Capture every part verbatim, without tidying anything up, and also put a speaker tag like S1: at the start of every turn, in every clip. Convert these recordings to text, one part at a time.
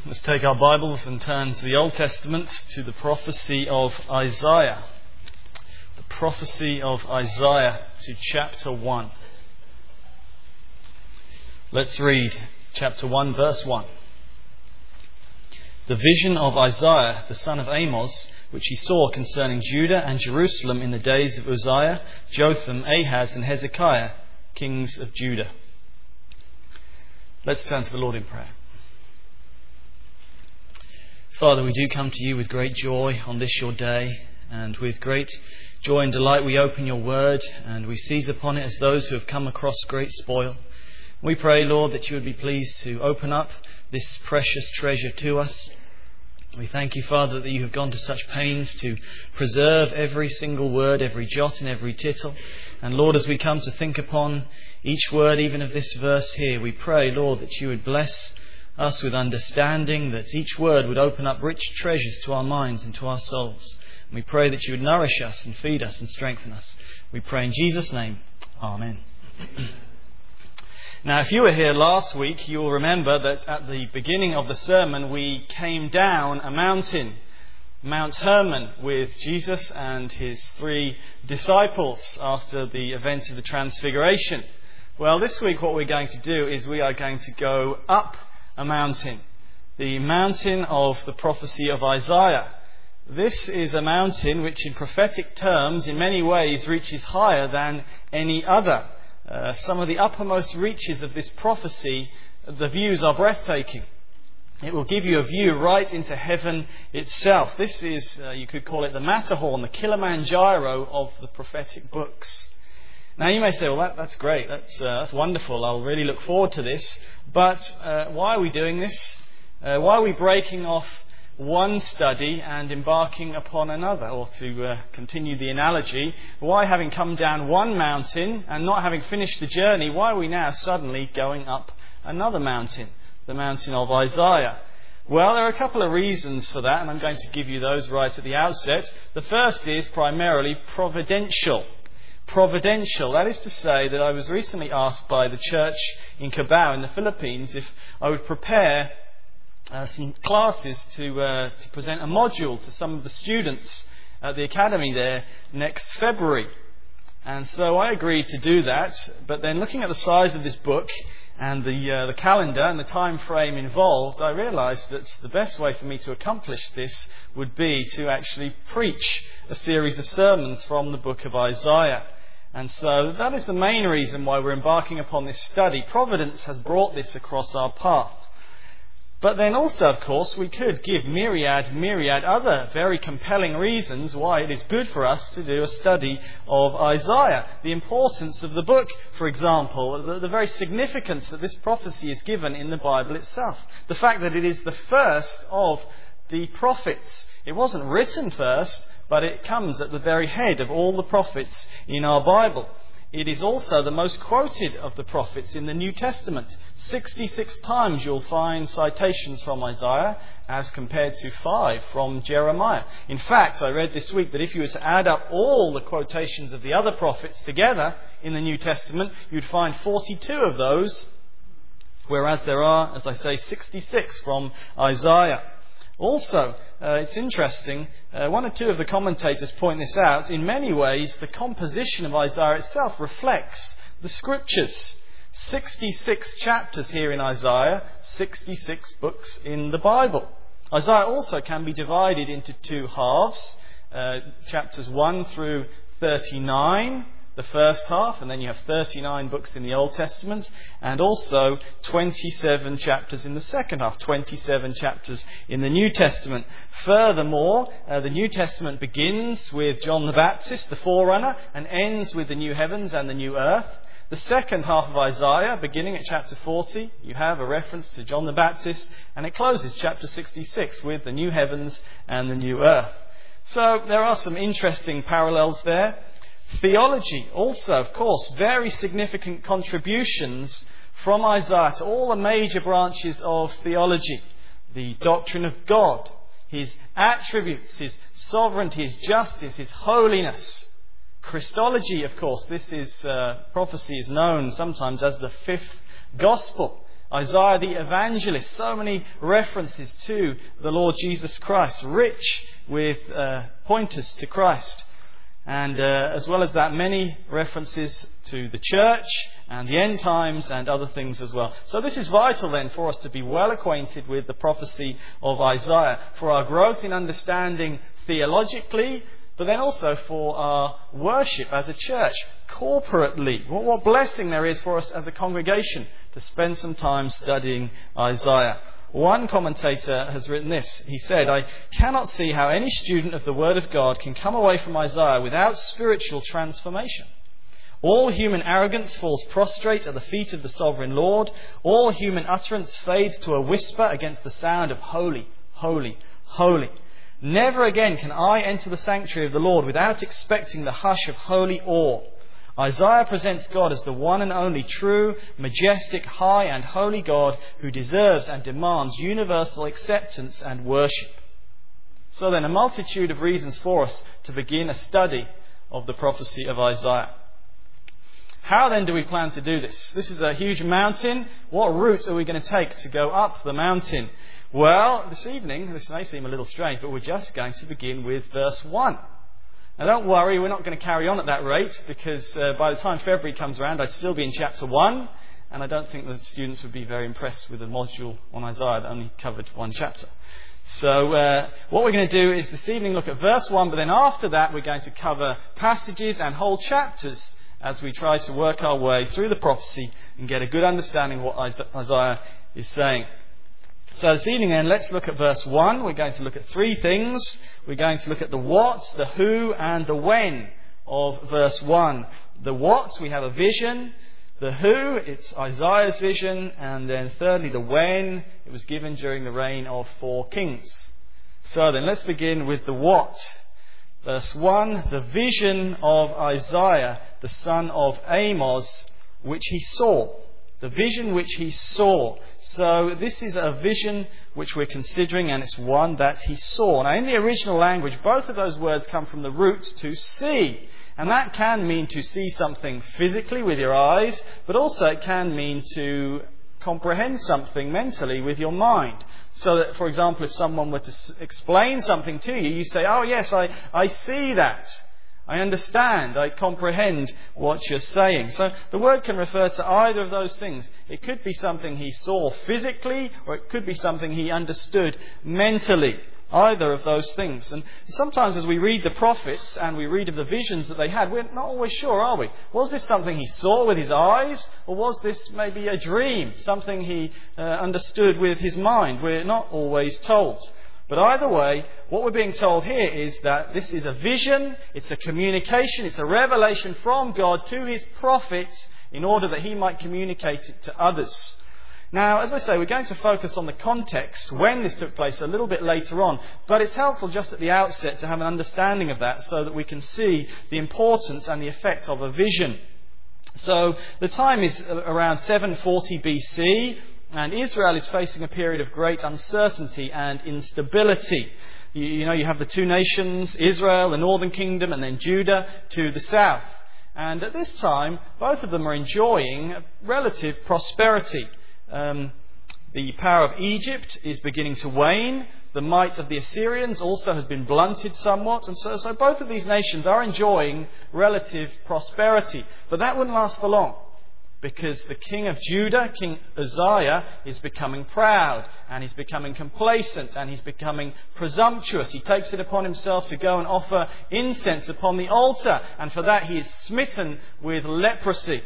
S1: Let's take our Bibles and turn to the Old Testament, to the prophecy of Isaiah. The prophecy of Isaiah, to chapter one. Let's read chapter one, verse one. The vision of Isaiah, the son of Amos, which he saw concerning Judah and Jerusalem in the days of Uzziah, Jotham, Ahaz, and Hezekiah, kings of Judah. Let's turn to the Lord in prayer. Father, we do come to you with great joy on this your day, and with great joy and delight we open your word, and we seize upon it as those who have come across great spoil. We pray, Lord, that you would be pleased to open up this precious treasure to us. We thank you, Father, that you have gone to such pains to preserve every single word, every jot and every tittle. And Lord, as we come to think upon each word, even of this verse here, we pray, Lord, that you would bless us with understanding, that each word would open up rich treasures to our minds and to our souls. And we pray that you would nourish us and feed us and strengthen us. We pray in Jesus' name. Amen. Now, if you were here last week, you'll remember that at the beginning of the sermon we came down a mountain, Mount Hermon, with Jesus and his three disciples after the event of the Transfiguration. Well, this week what we're going to do is we are going to go up a mountain, the mountain of the prophecy of Isaiah. This is a mountain which in prophetic terms in many ways reaches higher than any other. Uh, some of the uppermost reaches of this prophecy, the views are breathtaking. It will give you a view right into heaven itself. This is, uh, you could call it the Matterhorn, the Kilimanjaro of the prophetic books. Now you may say, well, that, that's great, that's, uh, that's wonderful, I'll really look forward to this. But uh, why are we doing this? Uh, why are we breaking off one study and embarking upon another? Or to uh, continue the analogy, why, having come down one mountain and not having finished the journey, why are we now suddenly going up another mountain, the mountain of Isaiah? Well, there are a couple of reasons for that, and I'm going to give you those right at the outset. The first is primarily providential. Providential. That is to say that I was recently asked by the church in Cabao in the Philippines if I would prepare uh, some classes to, uh, to present a module to some of the students at the academy there next February. And so I agreed to do that, but then looking at the size of this book and the, uh, the calendar and the time frame involved, I realised that the best way for me to accomplish this would be to actually preach a series of sermons from the book of Isaiah. And so that is the main reason why we're embarking upon this study. Providence has brought this across our path. But then also, of course, we could give myriad, myriad other very compelling reasons why it is good for us to do a study of Isaiah. The importance of the book, for example, the, the very significance that this prophecy is given in the Bible itself. The fact that it is the first of the prophets. It wasn't written first, but it comes at the very head of all the prophets in our Bible. It is also the most quoted of the prophets in the New Testament. sixty-six times you'll find citations from Isaiah as compared to five from Jeremiah. In fact, I read this week that if you were to add up all the quotations of the other prophets together in the New Testament, you'd find forty-two of those, whereas there are, as I say, sixty-six from Isaiah. Also, uh, it's interesting, uh, one or two of the commentators point this out, in many ways the composition of Isaiah itself reflects the scriptures. sixty-six chapters here in Isaiah, sixty-six books in the Bible. Isaiah also can be divided into two halves, uh, chapters one through thirty-nine. The first half, and then you have thirty-nine books in the Old Testament, and also twenty-seven chapters in the second half, twenty-seven chapters in the New Testament. Furthermore, uh, the New Testament begins with John the Baptist, the forerunner, and ends with the new heavens and the new earth. The second half of Isaiah, beginning at chapter forty, you have a reference to John the Baptist, and it closes chapter sixty-six with the new heavens and the new earth. So there are some interesting parallels there. Theology also, of course, very significant contributions from Isaiah to all the major branches of theology. The doctrine of God, His attributes, His sovereignty, His justice, His holiness. Christology, of course, this is uh, prophecy is known sometimes as the fifth gospel. Isaiah the evangelist, so many references to the Lord Jesus Christ, rich with uh, pointers to Christ. And uh, as well as that, many references to the church and the end times and other things as well. So this is vital then for us to be well acquainted with the prophecy of Isaiah, for our growth in understanding theologically, but then also for our worship as a church, corporately. What, what blessing there is for us as a congregation to spend some time studying Isaiah. One commentator has written this. He said, "I cannot see how any student of the Word of God can come away from Isaiah without spiritual transformation. All human arrogance falls prostrate at the feet of the sovereign Lord. All human utterance fades to a whisper against the sound of holy, holy, holy. Never again can I enter the sanctuary of the Lord without expecting the hush of holy awe. Isaiah presents God as the one and only true, majestic, high and holy God who deserves and demands universal acceptance and worship." So then, a multitude of reasons for us to begin a study of the prophecy of Isaiah. How then do we plan to do this? This is a huge mountain. What route are we going to take to go up the mountain? Well, this evening, this may seem a little strange, but we're just going to begin with verse one. Now don't worry, we're not going to carry on at that rate, because uh, by the time February comes around I'd still be in chapter one, and I don't think the students would be very impressed with a module on Isaiah that only covered one chapter. So uh, what we're going to do is this evening look at verse one, but then after that we're going to cover passages and whole chapters as we try to work our way through the prophecy and get a good understanding of what Isaiah is saying. So this evening then, let's look at verse one. We're going to look at three things. We're going to look at the what, the who and the when of verse one. The what, we have a vision. The who, it's Isaiah's vision. And then thirdly, the when, it was given during the reign of four kings. So then let's begin with the what. Verse one, the vision of Isaiah, the son of Amos, which he saw. The vision which he saw. So this is a vision which we're considering, and it's one that he saw. Now in the original language, both of those words come from the root to see. And that can mean to see something physically with your eyes, but also it can mean to comprehend something mentally with your mind. So that, for example, if someone were to s- explain something to you, you say, "Oh yes, I, I see that. I understand, I comprehend what you're saying." So the word can refer to either of those things. It could be something he saw physically, or it could be something he understood mentally. Either of those things. And sometimes as we read the prophets and we read of the visions that they had, we're not always sure, are we? Was this something he saw with his eyes? Or was this maybe a dream? Something he uh, understood with his mind? We're not always told. But either way, what we're being told here is that this is a vision, it's a communication, it's a revelation from God to his prophets in order that he might communicate it to others. Now, as I say, we're going to focus on the context when this took place a little bit later on, but it's helpful just at the outset to have an understanding of that so that we can see the importance and the effect of a vision. So the time is around seven forty B C, and Israel is facing a period of great uncertainty and instability. You, you know, you have the two nations, Israel, the northern kingdom, and then Judah to the south. And at this time, both of them are enjoying relative prosperity. Um, the power of Egypt is beginning to wane. The might of the Assyrians also has been blunted somewhat. And so, so both of these nations are enjoying relative prosperity. But that wouldn't last for long, because the king of Judah, King Uzziah, is becoming proud, and he's becoming complacent, and he's becoming presumptuous. He takes it upon himself to go and offer incense upon the altar, and for that he is smitten with leprosy.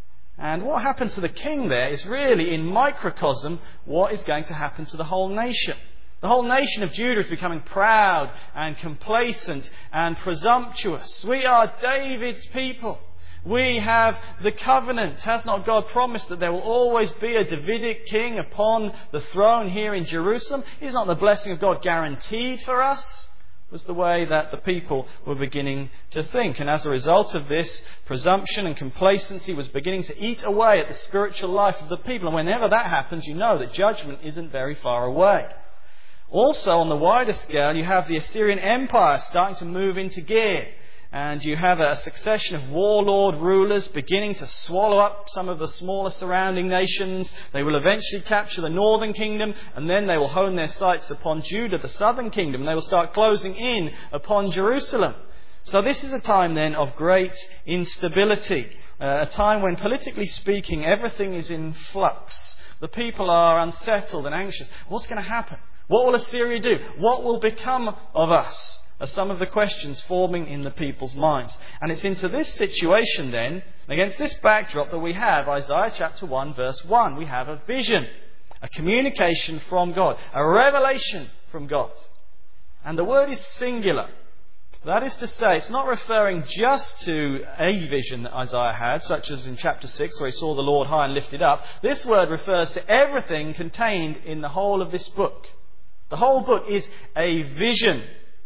S1: And what happened to the king there is really, in microcosm, what is going to happen to the whole nation. The whole nation of Judah is becoming proud and complacent and presumptuous. We are David's people. We have the covenant. Has not God promised that there will always be a Davidic king upon the throne here in Jerusalem? Is not the blessing of God guaranteed for us? Was the way that the people were beginning to think. And as a result of this, presumption and complacency was beginning to eat away at the spiritual life of the people. And whenever that happens, you know that judgment isn't very far away. Also, on the wider scale, you have the Assyrian Empire starting to move into gear. and you have a succession of warlord rulers beginning to swallow up some of the smaller surrounding nations. They will eventually capture the northern kingdom, and then they will hone their sights upon Judah, the southern kingdom, and they will start closing in upon Jerusalem. So this is a time then of great instability, uh, a time when, politically speaking, everything is in flux. The people are unsettled and anxious. What's going to happen? What will Assyria do? What will become of us? Are some of the questions forming in the people's minds. And it's into this situation then, against this backdrop, that we have Isaiah chapter one verse one. We have a vision, a communication from God, a revelation from God. And the word is singular. That is to say, it's not referring just to a vision that Isaiah had, such as in chapter six, where he saw the Lord high and lifted up. This word refers to everything contained in the whole of this book. The whole book is a vision.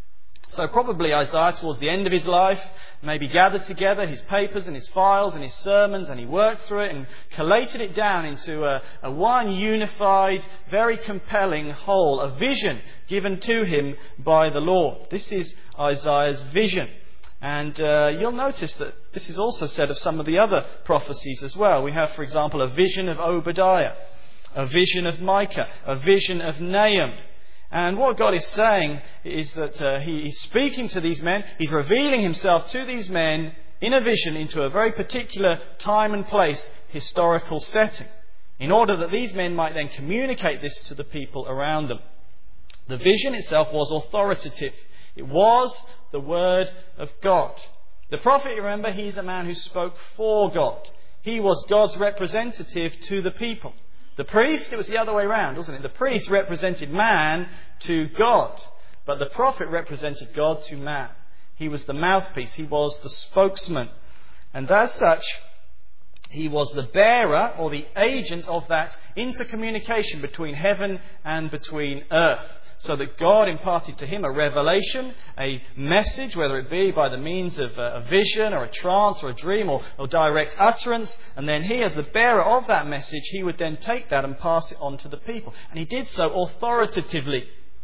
S1: So probably Isaiah, towards the end of his life, maybe gathered together his papers and his files and his sermons, and he worked through it and collated it down into a, a one unified, very compelling whole, a vision given to him by the Lord. This is Isaiah's vision. And uh, you'll notice that this is also said of some of the other prophecies as well. We have, for example, a vision of Obadiah, a vision of Micah, a vision of Nahum. And what God is saying is that uh, He is speaking to these men. He's revealing Himself to these men in a vision into a very particular time and place, historical setting, in order that these men might then communicate this to the people around them. The vision itself was authoritative. It was the word of God. The prophet, remember, he's a man who spoke for God. He was God's representative to the people. The priest, it was the other way around, wasn't it? The priest represented man to God, but the prophet represented God to man. He was the mouthpiece. He was the spokesman. And as such, he was the bearer or the agent of that intercommunication between heaven and between earth. So that God imparted to him a revelation, a message, whether it be by the means of a vision or a trance or a dream or, or direct utterance. And then he, as the bearer of that message, he would then take that and pass it on to the people. And he did so authoritatively.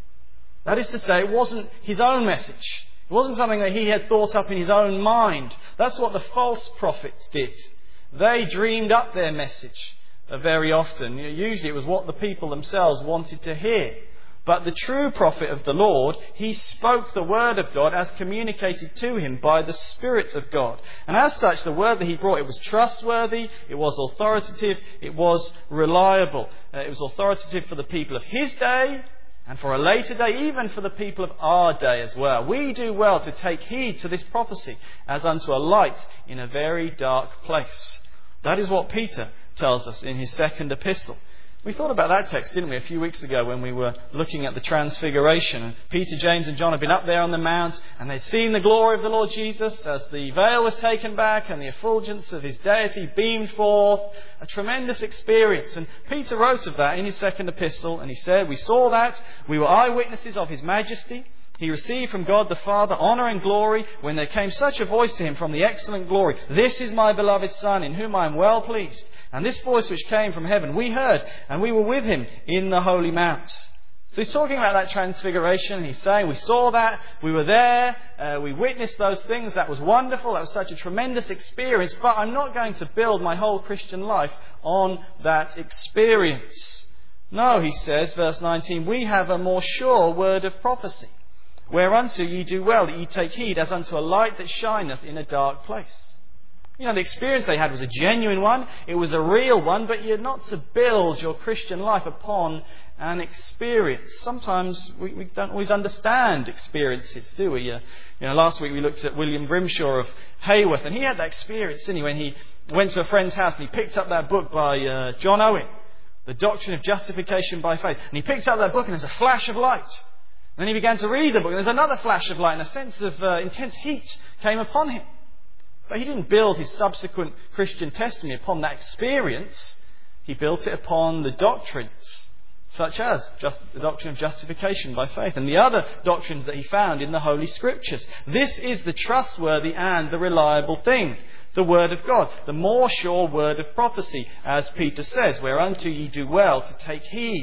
S1: That is to say, it wasn't his own message. It wasn't something that he had thought up in his own mind. That's what the false prophets did. They dreamed up their message very often. Usually it was what the people themselves wanted to hear. But the true prophet of the Lord, he spoke the word of God as communicated to him by the Spirit of God. And as such, the word that he brought, it was trustworthy, it was authoritative, it was reliable. Uh, it was authoritative for the people of his day and for a later day, even for the people of our day as well. We do well to take heed to this prophecy as unto a light in a very dark place. That is what Peter tells us in his second epistle. We thought about that text, didn't we, a few weeks ago when we were looking at the Transfiguration. And Peter, James and John had been up there on the mount and they'd seen the glory of the Lord Jesus as the veil was taken back and the effulgence of his deity beamed forth. A tremendous experience. And Peter wrote of that in his second epistle, and he said, "We saw that, we were eyewitnesses of his majesty. He received from God the Father honour and glory when there came such a voice to him from the excellent glory, 'This is my beloved Son, in whom I am well pleased.' And this voice which came from heaven we heard, and we were with him in the holy mount." So he's talking about that transfiguration. He's saying, we saw that, we were there, uh, we witnessed those things. That was wonderful. That was such a tremendous experience. But I'm not going to build my whole Christian life on that experience. No, he says, verse nineteen, "We have a more sure word of prophecy, whereunto ye do well that ye take heed as unto a light that shineth in a dark place." You know, the experience they had was a genuine one. It was a real one, but you're not to build your Christian life upon an experience. Sometimes we, we don't always understand experiences, do we? Uh, you know, last week we looked at William Grimshaw of Hayworth, and he had that experience, didn't he, when he went to a friend's house and he picked up that book by uh, John Owen, The Doctrine of Justification by Faith. And he picked up that book and there's a flash of light. And then he began to read the book and there's another flash of light and a sense of uh, intense heat came upon him. But he didn't build his subsequent Christian testimony upon that experience. He built it upon the doctrines, such as just the doctrine of justification by faith and the other doctrines that he found in the Holy Scriptures. This is the trustworthy and the reliable thing, the Word of God, the more sure word of prophecy, as Peter says, "Whereunto ye do well to take heed."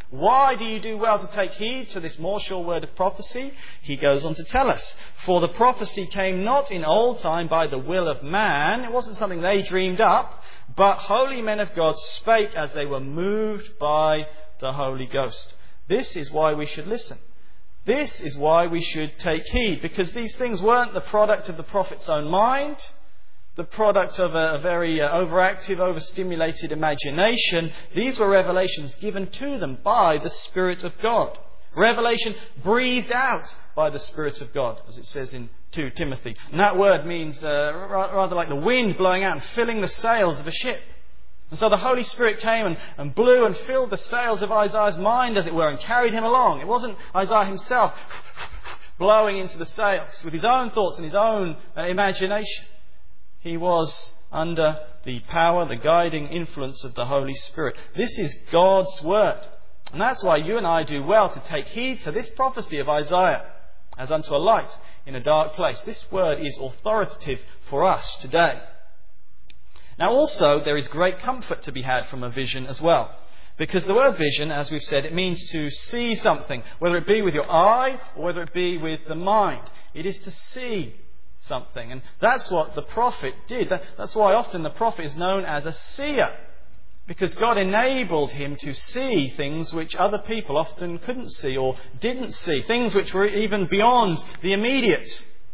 S1: Why do you do well to take heed to this more sure word of prophecy? He goes on to tell us, for the prophecy came not in old time by the will of man. It wasn't something they dreamed up, but holy men of God spake as they were moved by the Holy Ghost. This is why we should listen. This is why we should take heed, because these things weren't the product of the prophet's own mind, the product of a, a very uh, overactive, overstimulated imagination. These were revelations given to them by the Spirit of God. Revelation breathed out by the Spirit of God, as it says in Second Timothy. And that word means uh, rather like the wind blowing out and filling the sails of a ship. And so the Holy Spirit came and, and blew and filled the sails of Isaiah's mind, as it were, and carried him along. It wasn't Isaiah himself blowing into the sails with his own thoughts and his own uh, imagination. He was under the power, the guiding influence of the Holy Spirit. This is God's word. And that's why you and I do well to take heed to this prophecy of Isaiah as unto a light in a dark place. This word is authoritative for us today. Now also, there is great comfort to be had from a vision as well. Because the word vision, as we've said, it means to see something, whether it be with your eye or whether it be with the mind. It is to see something. And that's what the prophet did. That's why often the prophet is known as a seer. Because God enabled him to see things which other people often couldn't see or didn't see. Things which were even beyond the immediate.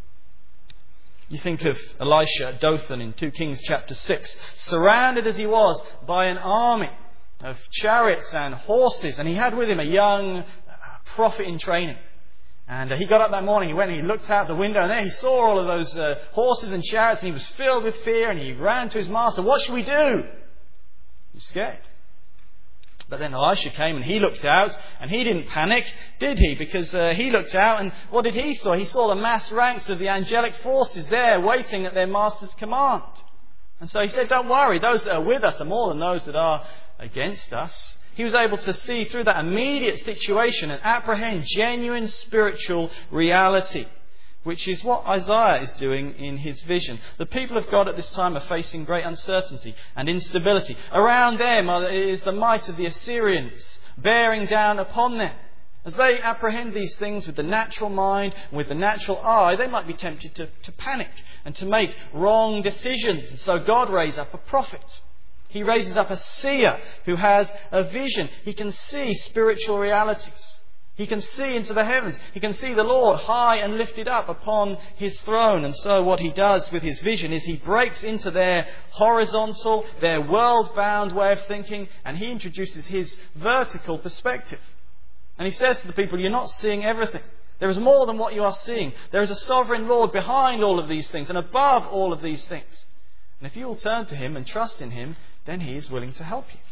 S1: You think of Elisha at Dothan in Second Kings chapter six, surrounded as he was by an army of chariots and horses, and he had with him a young prophet in training. And uh, he got up that morning, he went and he looked out the window, and there he saw all of those uh, horses and chariots, and he was filled with fear, and he ran to his master. What should we do? He was scared. But then Elisha came and he looked out, and he didn't panic, did he? Because uh, he looked out, and what did he saw? He saw the mass ranks of the angelic forces there waiting at their master's command. And so he said, don't worry, those that are with us are more than those that are against us. He was able to see through that immediate situation and apprehend genuine spiritual reality, which is what Isaiah is doing in his vision. The people of God at this time are facing great uncertainty and instability. Around them is the might of the Assyrians bearing down upon them. As they apprehend these things with the natural mind, with the natural eye, they might be tempted to, to panic and to make wrong decisions. And so God raises up a prophet. He raises up a seer who has a vision. He can see spiritual realities. He can see into the heavens. He can see the Lord high and lifted up upon his throne. And so what he does with his vision is he breaks into their horizontal, their world-bound way of thinking, and he introduces his vertical perspective. And he says to the people, you're not seeing everything. There is more than what you are seeing. There is a sovereign Lord behind all of these things and above all of these things. And if you will turn to him and trust in him, then he is willing to help you.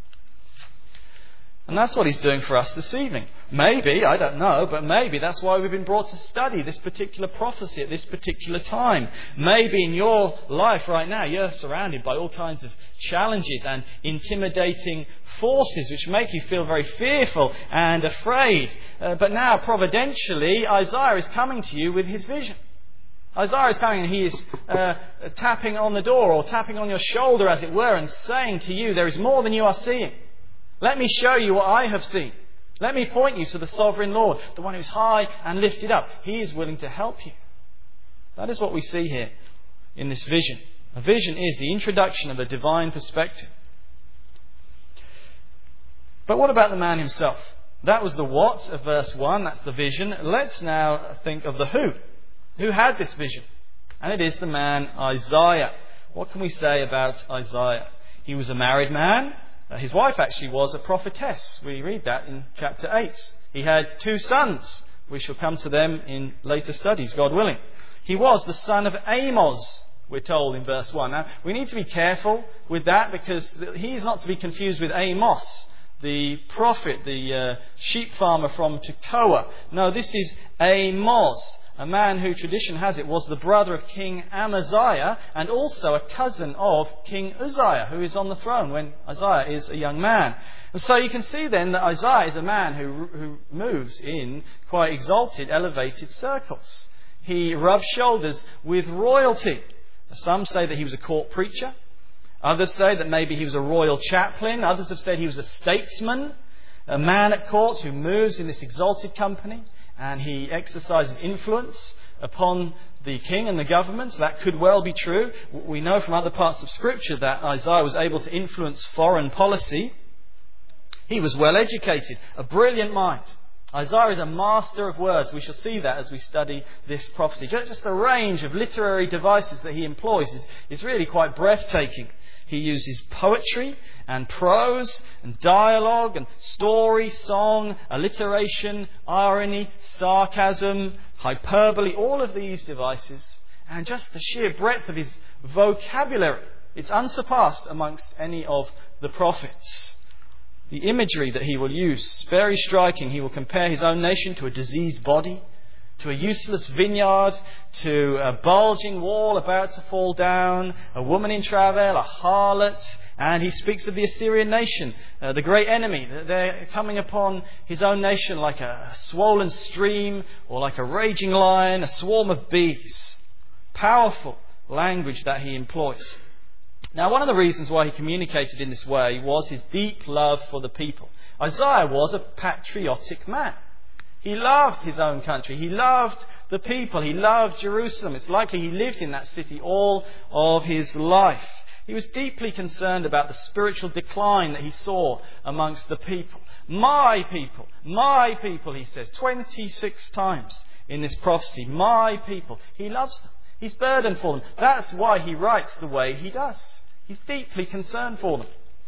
S1: And that's what he's doing for us this evening. Maybe, I don't know, but maybe that's why we've been brought to study this particular prophecy at this particular time. Maybe in your life right now you're surrounded by all kinds of challenges and intimidating forces which make you feel very fearful and afraid. Uh, but now, providentially, Isaiah is coming to you with his vision. Isaiah is coming and he is uh, tapping on the door or tapping on your shoulder, as it were, and saying to you, there is more than you are seeing. Let me show you what I have seen. Let me point you to the sovereign Lord, the one who is high and lifted up. He is willing to help you. That is what we see here in this vision. A vision is the introduction of a divine perspective. But what about the man himself? That was the what of verse one. That's the vision. Let's now think of the who. Who had this vision? And it is the man Isaiah. What can we say about Isaiah? He was a married man. Uh, his wife actually was a prophetess. We read that in chapter eight. He had two sons. We shall come to them in later studies, God willing. He was the son of Amos, we're told in verse one. Now, we need to be careful with that, because he is not to be confused with Amos, the prophet, the uh, sheep farmer from Tekoa. No, this is Amos, a man who, tradition has it, was the brother of King Amaziah and also a cousin of King Uzziah, who is on the throne when Isaiah is a young man. And so you can see then that Isaiah is a man who, who moves in quite exalted, elevated circles. He rubs shoulders with royalty. Some say that he was a court preacher. Others say that maybe he was a royal chaplain. Others have said he was a statesman. a man at court who moves in this exalted company and he exercises influence upon the king and the government. That could well be true. We know from other parts of Scripture that Isaiah was able to influence foreign policy. He was well educated, a brilliant mind. Isaiah is a master of words. We shall see that as we study this prophecy. Just the range of literary devices that he employs is, is really quite breathtaking. He uses poetry and prose and dialogue and story, song, alliteration, irony, sarcasm, hyperbole, all of these devices. And just the sheer breadth of his vocabulary, it's unsurpassed amongst any of the prophets. The imagery that he will use, very striking. He will compare his own nation to a diseased body, to a useless vineyard, to a bulging wall about to fall down, a woman in travail, a harlot. And he speaks of the Assyrian nation, uh, the great enemy. They're coming upon his own nation like a swollen stream or like a raging lion, a swarm of bees. Powerful language that he employs. Now, one of the reasons why he communicated in this way was his deep love for the people. Isaiah was a patriotic man. He loved his own country. He loved the people. He loved Jerusalem. It's likely he lived in that city all of his life. He was deeply concerned about the spiritual decline that he saw amongst the people. My people, my people, he says, twenty-six times in this prophecy. My people. He loves them. He's burdened for them. That's why he writes the way he does. He's deeply concerned for them.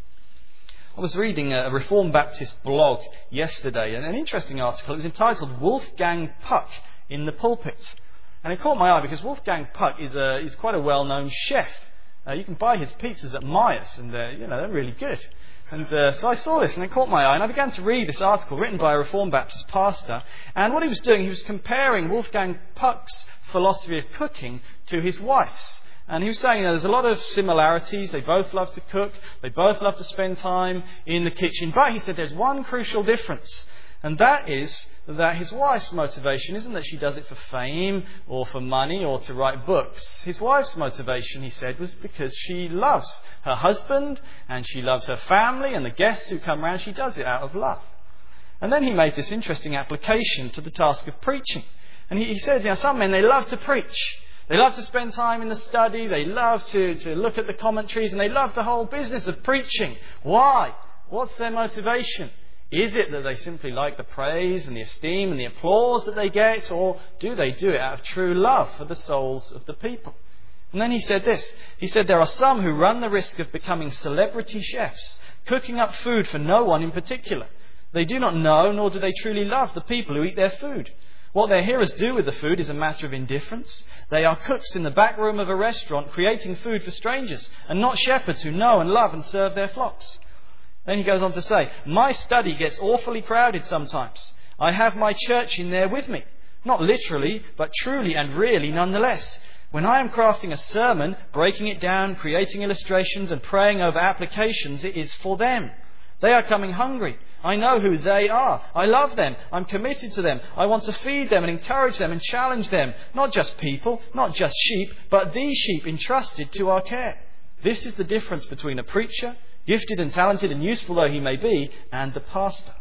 S1: I was reading a Reformed Baptist blog yesterday, and an interesting article. It was entitled Wolfgang Puck in the Pulpit. And it caught my eye because Wolfgang Puck is a is quite a well-known chef. Uh, you can buy his pizzas at Myers, and they're, you know, they're really good. And uh, so I saw this and it caught my eye, and I began to read this article written by a Reformed Baptist pastor. And what he was doing, he was comparing Wolfgang Puck's philosophy of cooking to his wife's. And he was saying, you know, there's a lot of similarities. They both love to cook. They both love to spend time in the kitchen. But he said there's one crucial difference. And that is that his wife's motivation isn't that she does it for fame or for money or to write books. His wife's motivation, he said, was because she loves her husband and she loves her family and the guests who come round. She does it out of love. And then he made this interesting application to the task of preaching. And he, he said, you know, some men, they love to preach. They love to spend time in the study. They love to, to look at the commentaries. And they love the whole business of preaching. Why? What's their motivation? Is it that they simply like the praise and the esteem and the applause that they get? Or do they do it out of true love for the souls of the people? And then he said this. He said there are some who run the risk of becoming celebrity chefs, cooking up food for no one in particular. They do not know, nor do they truly love the people who eat their food. What their hearers do with the food is a matter of indifference. They are cooks in the back room of a restaurant creating food for strangers, and not shepherds who know and love and serve their flocks. Then he goes on to say, my study gets awfully crowded sometimes. I have my church in there with me. Not literally, but truly and really nonetheless. When I am crafting a sermon, breaking it down, creating illustrations and praying over applications, it is for them. They are coming hungry. I know who they are. I love them. I'm committed to them. I want to feed them and encourage them and challenge them. Not just people, not just sheep, but these sheep entrusted to our care. This is the difference between a preacher, gifted and talented and useful though he may be, and the pastor.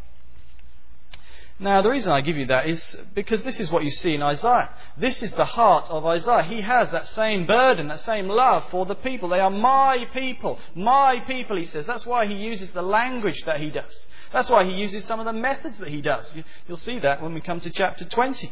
S1: Now, the reason I give you that is because this is what you see in Isaiah. This is the heart of Isaiah. He has that same burden, that same love for the people. They are my people. My people, he says. That's why he uses the language that he does. That's why he uses some of the methods that he does. You'll see that when we come to chapter twenty.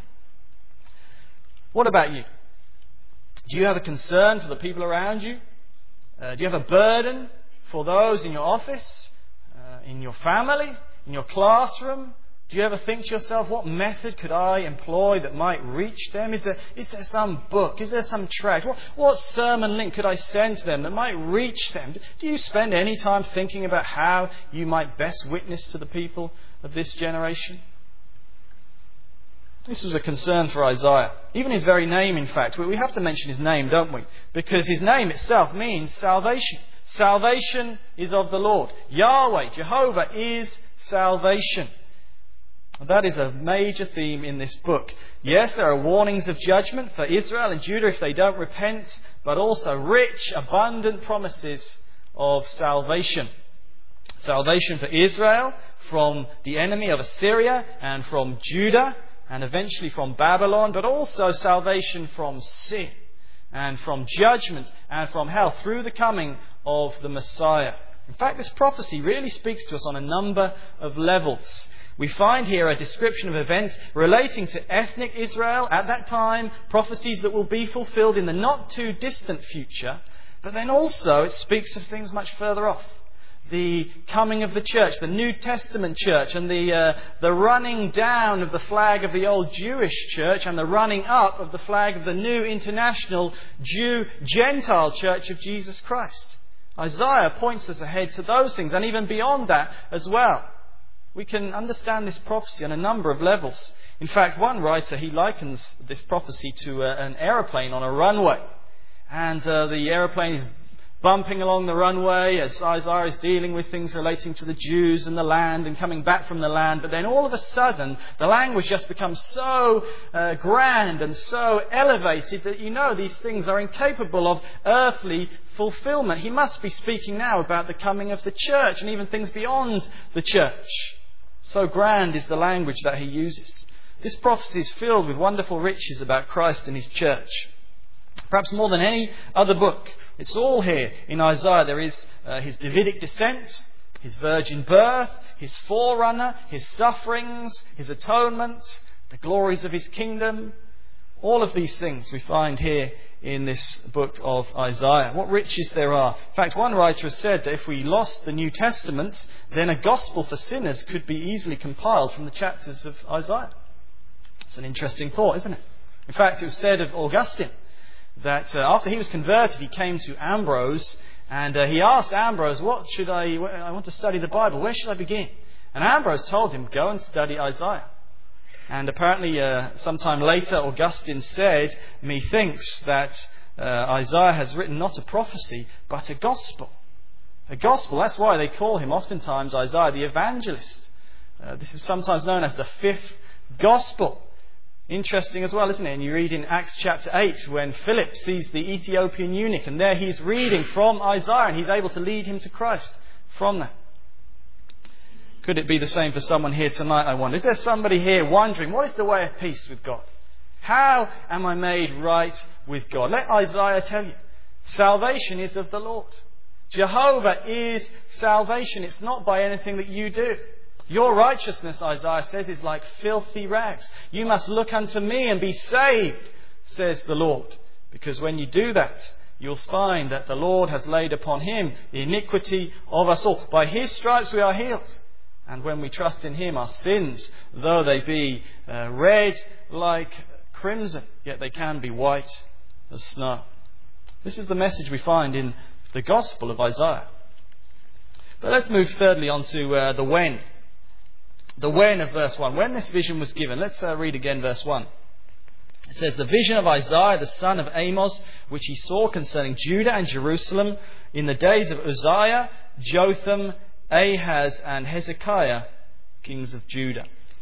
S1: What about you? Do you have a concern for the people around you? Uh, do you have a burden for those in your office, uh, in your family, in your classroom? Do you ever think to yourself, what method could I employ that might reach them? Is there, is there some book? Is there some tract? What, what sermon link could I send to them that might reach them? Do you spend any time thinking about how you might best witness to the people of this generation? This was a concern for Isaiah. Even his very name, in fact. We have to mention his name, don't we? Because his name itself means salvation. Salvation is of the Lord. Yahweh, Jehovah, is salvation. That is a major theme in this book. Yes, there are warnings of judgment for Israel and Judah if they don't repent, but also rich, abundant promises of salvation. Salvation for Israel from the enemy of Assyria and from Judah and eventually from Babylon, but also salvation from sin and from judgment and from hell through the coming of the Messiah. In fact, this prophecy really speaks to us on a number of levels. We find here a description of events relating to ethnic Israel at that time, prophecies that will be fulfilled in the not too distant future, but then also it speaks of things much further off. The coming of the church, the New Testament church, and the uh, the running down of the flag of the old Jewish church and the running up of the flag of the new international Jew-Gentile church of Jesus Christ. Isaiah points us ahead to those things and even beyond that as well. We can understand this prophecy on a number of levels. In fact, one writer, he likens this prophecy to uh, an aeroplane on a runway. And uh, the aeroplane is bumping along the runway as Isaiah is dealing with things relating to the Jews and the land and coming back from the land. But then all of a sudden, the language just becomes so uh, grand and so elevated that you know these things are incapable of earthly fulfillment. He must be speaking now about the coming of the church and even things beyond the church. So grand is the language that he uses. This prophecy is filled with wonderful riches about Christ and his church. Perhaps more than any other book, it's all here in Isaiah. There is uh, his Davidic descent, his virgin birth, his forerunner, his sufferings, his atonement, the glories of his kingdom. All of these things we find here in this book of Isaiah. What riches there are. In fact, one writer has said that if we lost the New Testament, then a gospel for sinners could be easily compiled from the chapters of Isaiah. It's an interesting thought, isn't it? In fact, it was said of Augustine that uh, after he was converted, he came to Ambrose and uh, he asked Ambrose, what should I, I want to study the Bible, where should I begin? And Ambrose told him, go and study Isaiah. And apparently uh, sometime later Augustine said, methinks that uh, Isaiah has written not a prophecy but a gospel. A gospel, that's why they call him oftentimes Isaiah the evangelist. Uh, this is sometimes known as the fifth gospel. Interesting as well, isn't it? And you read in Acts chapter eight when Philip sees the Ethiopian eunuch and there he's reading from Isaiah and he's able to lead him to Christ from that. Could it be the same for someone here tonight, I wonder? Is there somebody here wondering, what is the way of peace with God? How am I made right with God? Let Isaiah tell you. Salvation is of the Lord. Jehovah is salvation. It's not by anything that you do. Your righteousness, Isaiah says, is like filthy rags. You must look unto me and be saved, says the Lord. Because when you do that, you'll find that the Lord has laid upon him the iniquity of us all. By his stripes we are healed. And when we trust in him, our sins, though they be uh, red like crimson, yet they can be white as snow. This is the message we find in the Gospel of Isaiah. But let's move thirdly on to uh, the when. The when of verse one. When this vision was given. Let's uh, read again verse one. It says, the vision of Isaiah, the son of Amos, which he saw concerning Judah and Jerusalem in the days of Uzziah, Jotham, Ahaz and Hezekiah, kings of Judah.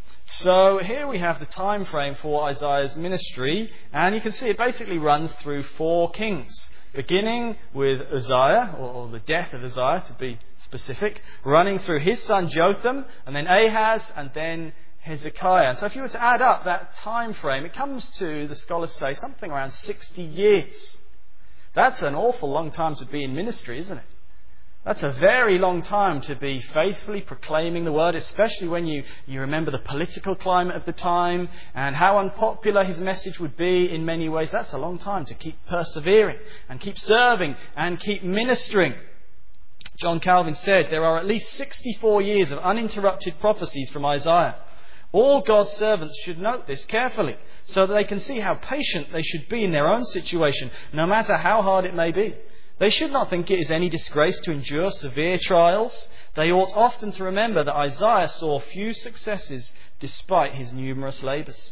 S1: So here we have the time frame for Isaiah's ministry, and you can see it basically runs through four kings, beginning with Uzziah, or the death of Uzziah to be specific, running through his son Jotham, and then Ahaz, and then Hezekiah. And so if you were to add up that time frame, it comes to, the scholars say, something around sixty years. That's an awful long time to be in ministry, isn't it? That's a very long time to be faithfully proclaiming the word, especially when you, you remember the political climate of the time and how unpopular his message would be in many ways. That's a long time to keep persevering and keep serving and keep ministering. John Calvin said there are at least sixty-four years of uninterrupted prophecies from Isaiah. All God's servants should note this carefully so that they can see how patient they should be in their own situation, no matter how hard it may be. They should not think it is any disgrace to endure severe trials. They ought often to remember that Isaiah saw few successes despite his numerous labours.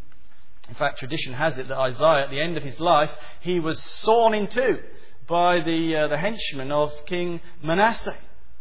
S1: In fact, tradition has it that Isaiah, at the end of his life, he was sawn in two by the, uh, the henchmen of King Manasseh.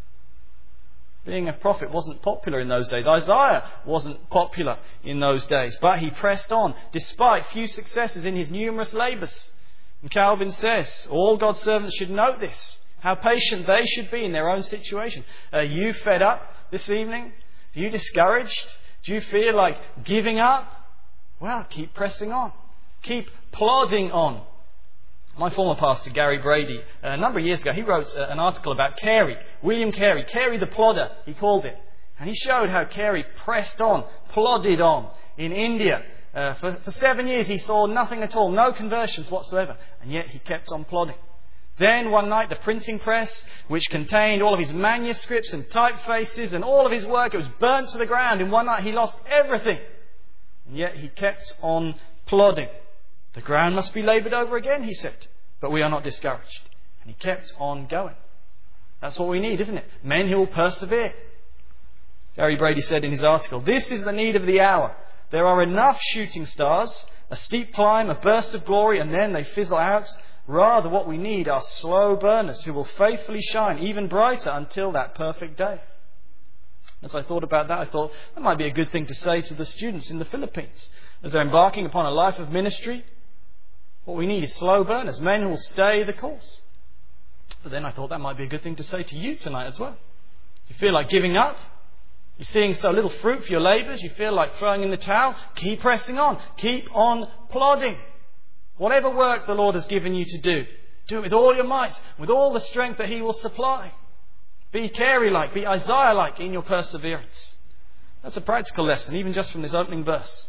S1: Being a prophet wasn't popular in those days. Isaiah wasn't popular in those days, but he pressed on despite few successes in his numerous labours. And Calvin says, all God's servants should note this, how patient they should be in their own situation. Are you fed up this evening? Are you discouraged? Do you feel like giving up? Well, keep pressing on. Keep plodding on. My former pastor, Gary Brady, a number of years ago, he wrote an article about Carey, William Carey, Carey the Plodder, he called it. And he showed how Carey pressed on, plodded on in India. Uh, for, for seven years he saw nothing at all, no conversions whatsoever. And yet he kept on plodding. Then one night the printing press, which contained all of his manuscripts and typefaces and all of his work, it was burnt to the ground. In one night he lost everything. And yet he kept on plodding. The ground must be laboured over again, he said. But we are not discouraged. And he kept on going. That's what we need, isn't it? Men who will persevere. Gary Brady said in his article, "This is the need of the hour. There are enough shooting stars, a steep climb, a burst of glory, and then they fizzle out. Rather, what we need are slow burners who will faithfully shine even brighter until that perfect day." As I thought about that, I thought that might be a good thing to say to the students in the Philippines. As they're embarking upon a life of ministry, what we need is slow burners, men who will stay the course. But then I thought that might be a good thing to say to you tonight as well. You feel like giving up? You're seeing so little fruit for your labours? You feel like throwing in the towel? Keep pressing on. Keep on plodding. Whatever work the Lord has given you to do, do it with all your might, with all the strength that He will supply. Be Carey-like, be Isaiah-like in your perseverance. That's a practical lesson, even just from this opening verse.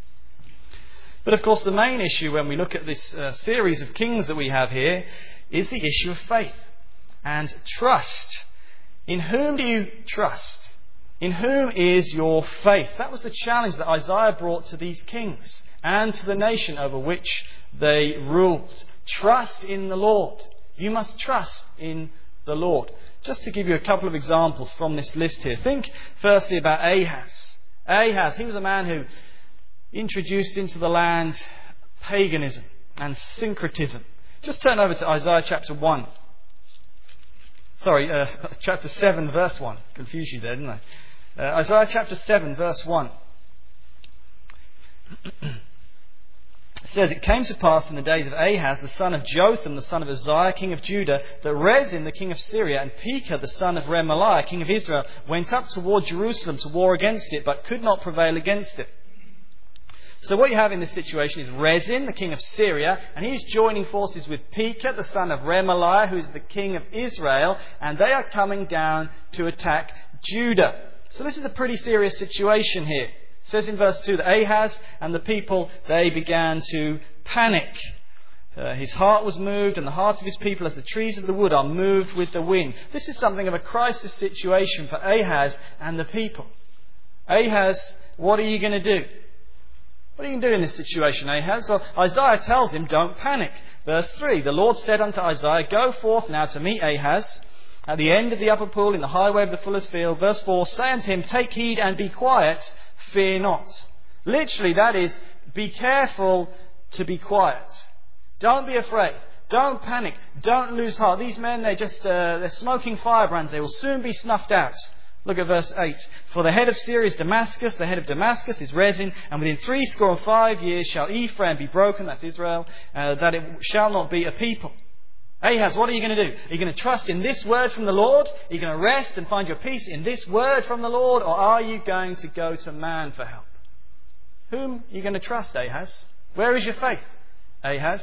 S1: But of course the main issue when we look at this uh, series of kings that we have here is the issue of faith and trust. In whom do you trust? In whom is your faith? That was the challenge that Isaiah brought to these kings and to the nation over which they ruled. Trust in the Lord. You must trust in the Lord. Just to give you a couple of examples from this list here. Think firstly about Ahaz. Ahaz, he was a man who introduced into the land paganism and syncretism. Just turn over to Isaiah chapter one. Sorry, uh, chapter seven, verse one. Confused you there, didn't I? Uh, Isaiah chapter seven, verse one. It says, "It came to pass in the days of Ahaz, the son of Jotham, the son of Uzziah, king of Judah, that Rezin, the king of Syria, and Pekah, the son of Remaliah, king of Israel, went up toward Jerusalem to war against it, but could not prevail against it." So what you have in this situation is Rezin, the king of Syria, and he's joining forces with Pekah, the son of Remaliah, who is the king of Israel, and they are coming down to attack Judah. So this is a pretty serious situation here. It says in verse two that Ahaz and the people, they began to panic. Uh, his heart was moved, and the hearts of his people as the trees of the wood are moved with the wind. This is something of a crisis situation for Ahaz and the people. Ahaz, what are you going to do? What are you going to do in this situation, Ahaz? So Isaiah tells him, don't panic. Verse three, "The Lord said unto Isaiah, Go forth now to meet Ahaz at the end of the upper pool in the highway of the fuller's field." Verse four, "Say unto him, Take heed and be quiet, fear not." Literally, that is, be careful to be quiet. Don't be afraid. Don't panic. Don't lose heart. These men, they're just, uh, they're smoking firebrands. They will soon be snuffed out. Look at verse eight. "For the head of Syria is Damascus, the head of Damascus is Rezin, and within three score and five years shall Ephraim be broken," that's Israel, uh, "that it shall not be a people." Ahaz, what are you going to do? Are you going to trust in this word from the Lord? Are you going to rest and find your peace in this word from the Lord? Or are you going to go to man for help? Whom are you going to trust, Ahaz? Where is your faith, Ahaz?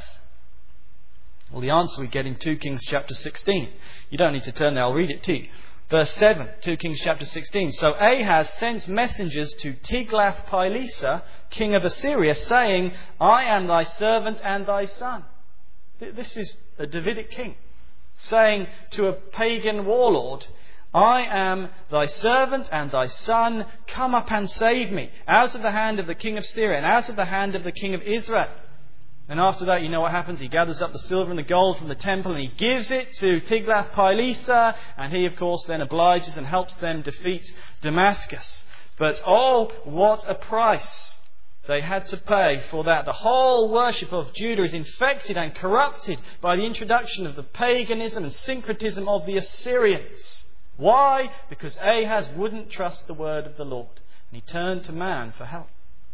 S1: Well, the answer we get in two Kings chapter sixteen. You don't need to turn there, I'll read it to you. Verse seven, two Kings chapter sixteen. "So Ahaz sent messengers to Tiglath-Pileser, king of Assyria, saying, I am thy servant and thy son." This is a Davidic king saying to a pagan warlord, "I am thy servant and thy son. Come up and save me out of the hand of the king of Syria and out of the hand of the king of Israel." And after that, you know what happens. He gathers up the silver and the gold from the temple and he gives it to Tiglath-Pileser, and he, of course, then obliges and helps them defeat Damascus. But oh, what a price they had to pay for that. The whole worship of Judah is infected and corrupted by the introduction of the paganism and syncretism of the Assyrians. Why? Because Ahaz wouldn't trust the word of the Lord, and he turned to man for help.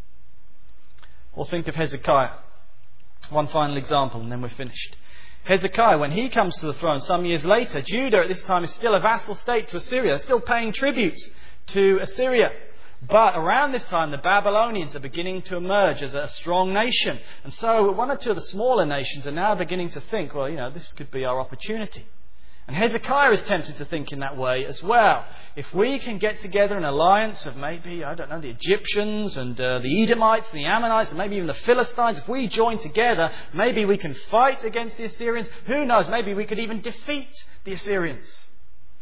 S1: Or think of Hezekiah. One final example and then we're finished. Hezekiah, when he comes to the throne some years later, Judah at this time is still a vassal state to Assyria. They're still paying tribute to Assyria. But around this time, the Babylonians are beginning to emerge as a strong nation. And so one or two of the smaller nations are now beginning to think, well, you know, this could be our opportunity. And Hezekiah is tempted to think in that way as well. If we can get together an alliance of maybe, I don't know, the Egyptians and uh, the Edomites and the Ammonites and maybe even the Philistines, if we join together, maybe we can fight against the Assyrians. Who knows, maybe we could even defeat the Assyrians.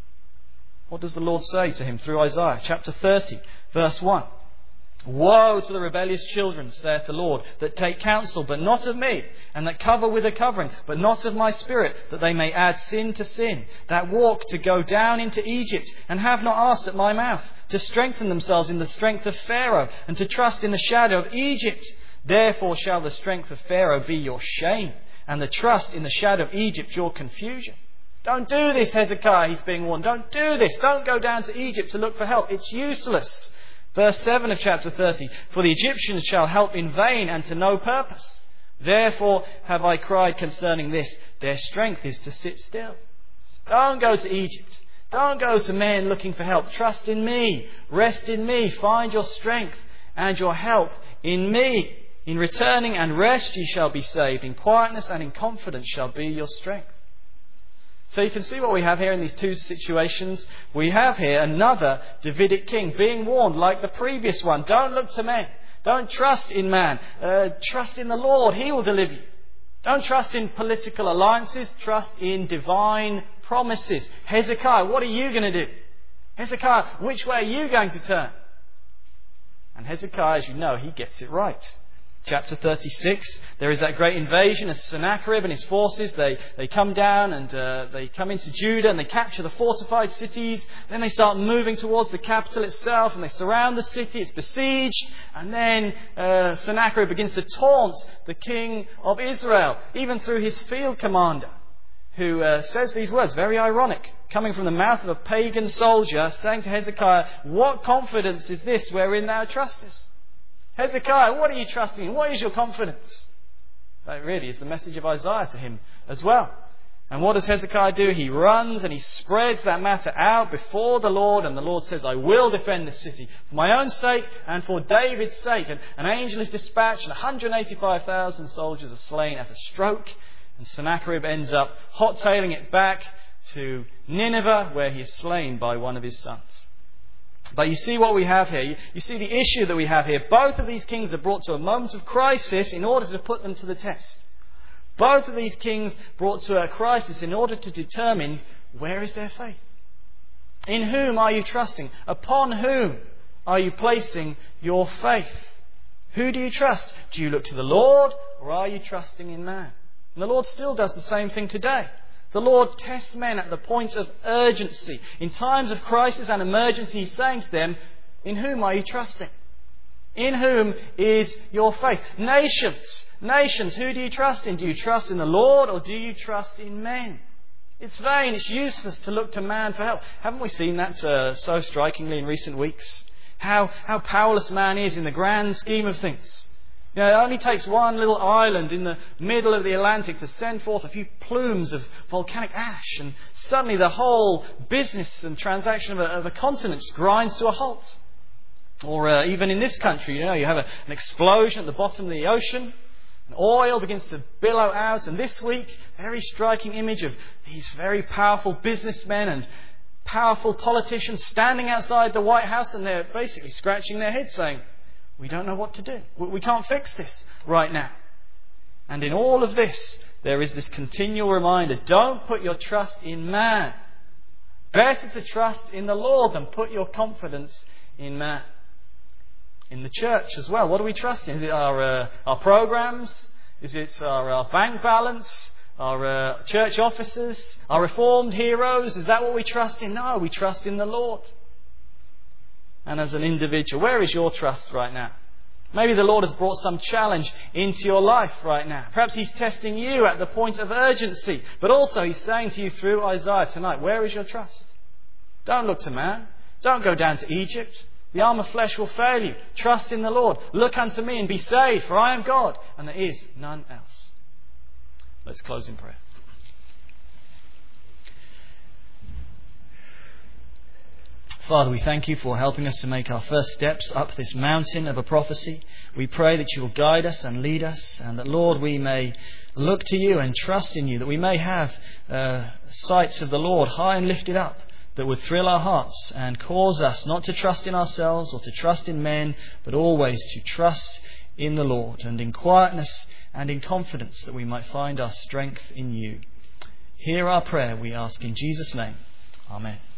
S1: What does the Lord say to him through Isaiah chapter thirty, verse one? Woe to the rebellious children, saith the Lord, that take counsel, but not of me, and that cover with a covering, but not of my spirit, that they may add sin to sin, that walk to go down into Egypt, and have not asked at my mouth, to strengthen themselves in the strength of Pharaoh, and to trust in the shadow of Egypt. Therefore shall the strength of Pharaoh be your shame, and the trust in the shadow of Egypt your confusion. Don't do this, Hezekiah, he's being warned. Don't do this. Don't go down to Egypt to look for help. It's useless. Verse seven of chapter thirty, for the Egyptians shall help in vain and to no purpose. Therefore have I cried concerning this, their strength is to sit still. Don't go to Egypt. Don't go to men looking for help. Trust in me. Rest in me. Find your strength and your help in me. In returning and rest ye shall be saved. In quietness and in confidence shall be your strength. So you can see what we have here in these two situations. We have here another Davidic king being warned like the previous one. Don't look to men. Don't trust in man. Uh, trust in the Lord. He will deliver you. Don't trust in political alliances. Trust in divine promises. Hezekiah, what are you going to do? Hezekiah, which way are you going to turn? And Hezekiah, as you know, he gets it right. Chapter thirty-six, there is that great invasion of Sennacherib and his forces. They, they come down and uh, they come into Judah and they capture the fortified cities. Then they start moving towards the capital itself and they surround the city. It's besieged. And then uh, Sennacherib begins to taunt the king of Israel, even through his field commander, who uh, says these words, very ironic, coming from the mouth of a pagan soldier, saying to Hezekiah, what confidence is this wherein thou trustest? Hezekiah, what are you trusting in? What is your confidence? That really is the message of Isaiah to him as well. And what does Hezekiah do? He runs and he spreads that matter out before the Lord. And the Lord says, I will defend this city for my own sake and for David's sake. And an angel is dispatched and one hundred eighty-five thousand soldiers are slain at a stroke. And Sennacherib ends up hot-tailing it back to Nineveh, where he is slain by one of his sons. But you see what we have here. You, you see the issue that we have here. Both of these kings are brought to a moment of crisis in order to put them to the test. Both of these kings brought to a crisis in order to determine where is their faith. In whom are you trusting? Upon whom are you placing your faith? Who do you trust? Do you look to the Lord or are you trusting in man? And the Lord still does the same thing today. The Lord tests men at the point of urgency. In times of crisis and emergency, He's saying to them, in whom are you trusting? In whom is your faith? Nations, nations, who do you trust in? Do you trust in the Lord or do you trust in men? It's vain, it's useless to look to man for help. Haven't we seen that uh, so strikingly in recent weeks? How, how powerless man is in the grand scheme of things. You know, it only takes one little island in the middle of the Atlantic to send forth a few plumes of volcanic ash, and suddenly the whole business and transaction of a, of a continent just grinds to a halt. Or uh, even in this country, you know, you have a, an explosion at the bottom of the ocean, and oil begins to billow out. And this week, very striking image of these very powerful businessmen and powerful politicians standing outside the White House, and they're basically scratching their heads saying, we don't know what to do. We can't fix this right now. And in all of this, there is this continual reminder, don't put your trust in man. Better to trust in the Lord than put your confidence in man. In the church as well, what do we trust in? Is it our, uh, our programs? Is it our, our bank balance? Our uh, church officers? Our reformed heroes? Is that what we trust in? No, we trust in the Lord. And as an individual, where is your trust right now? Maybe the Lord has brought some challenge into your life right now. Perhaps He's testing you at the point of urgency. But also He's saying to you through Isaiah tonight, where is your trust? Don't look to man. Don't go down to Egypt. The arm of flesh will fail you. Trust in the Lord. Look unto me and be saved, for I am God, and there is none else. Let's close in prayer. Father, we thank you for helping us to make our first steps up this mountain of a prophecy. We pray that you will guide us and lead us, and that, Lord, we may look to you and trust in you, that we may have uh, sights of the Lord high and lifted up, that would thrill our hearts and cause us not to trust in ourselves or to trust in men, but always to trust in the Lord, and in quietness and in confidence that we might find our strength in you. Hear our prayer, we ask in Jesus' name. Amen.